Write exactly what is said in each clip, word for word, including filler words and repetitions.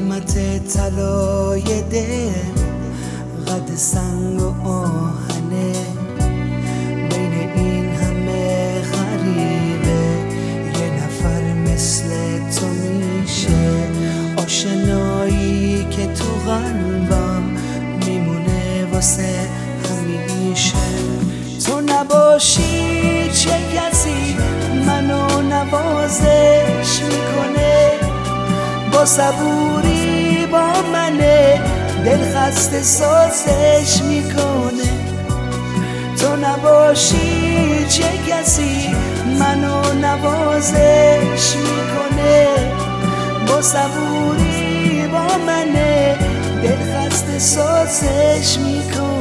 قیمت طلای دل قد سنگ و آهنه، بین این همه غریبه یه نفر مثل تو میشه. آشنایی که تو قلبم میمونه واسه همیشه. تو نباشی چه کسی منو نوازش میکنه، با صبوری با منه دل خسته سازش میکنه. تو نباشی چه کسی منو نوازش میکنه، با صبوری با منه دل خسته سازش میکنه.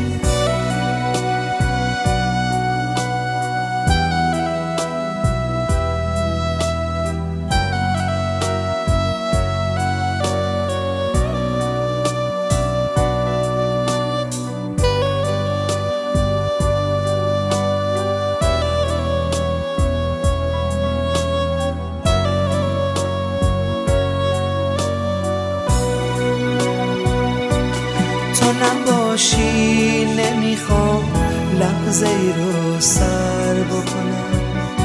تو نباشی نمیخوام لحظه ای رو سر بکنم،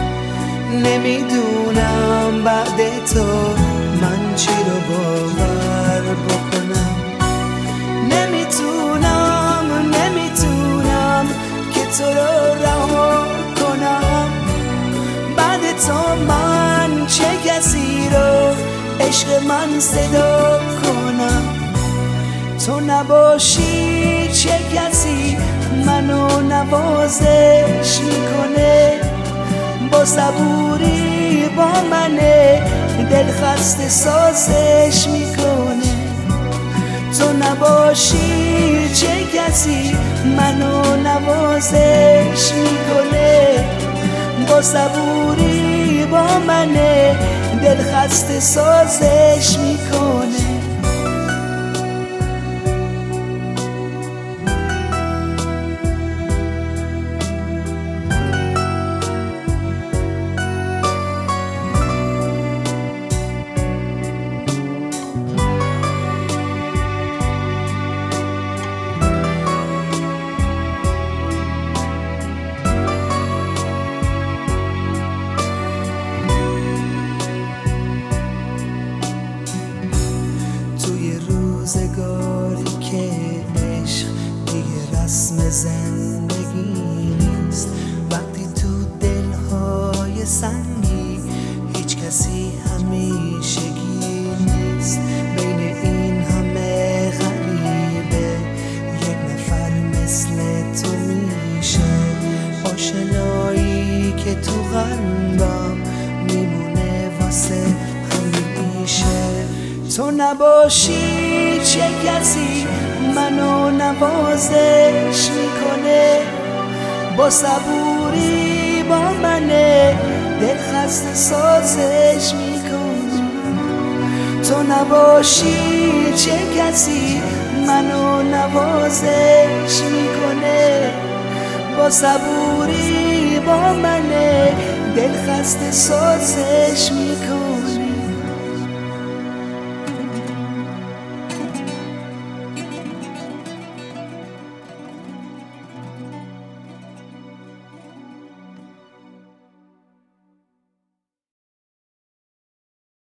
نمیدونم بعد تو من چی رو باور بکنم. نمیتونم نمیتونم که تو رو رها کنم، بعد تو من چه کسی رو عشق من صدا کنم. تو نباشی چه کسی منو نوازش میکنه، با صبوری با منه دل خسته سازش میکنه. تو نباشی چه کسی منو نوازش میکنه، با صبوری با منه دل خسته سازش میکنه. روزگاری که عشق دیگه رسم زندگی نیست، وقتی تو دلهای سنگی هیچ کسی همیشگی نیست. بین این همه غریبه یک نفر مثل تو میشه. آشنایی که تو قلبم میمونه واسه همیشه. تو نباشی چه کسی منو نوازش میکنه، با صبوری با منه دل خسته سازش میکنه. تو نباشی چه کسی منو نوازش میکنه، با صبوری با منه دل خسته سازش میکنه.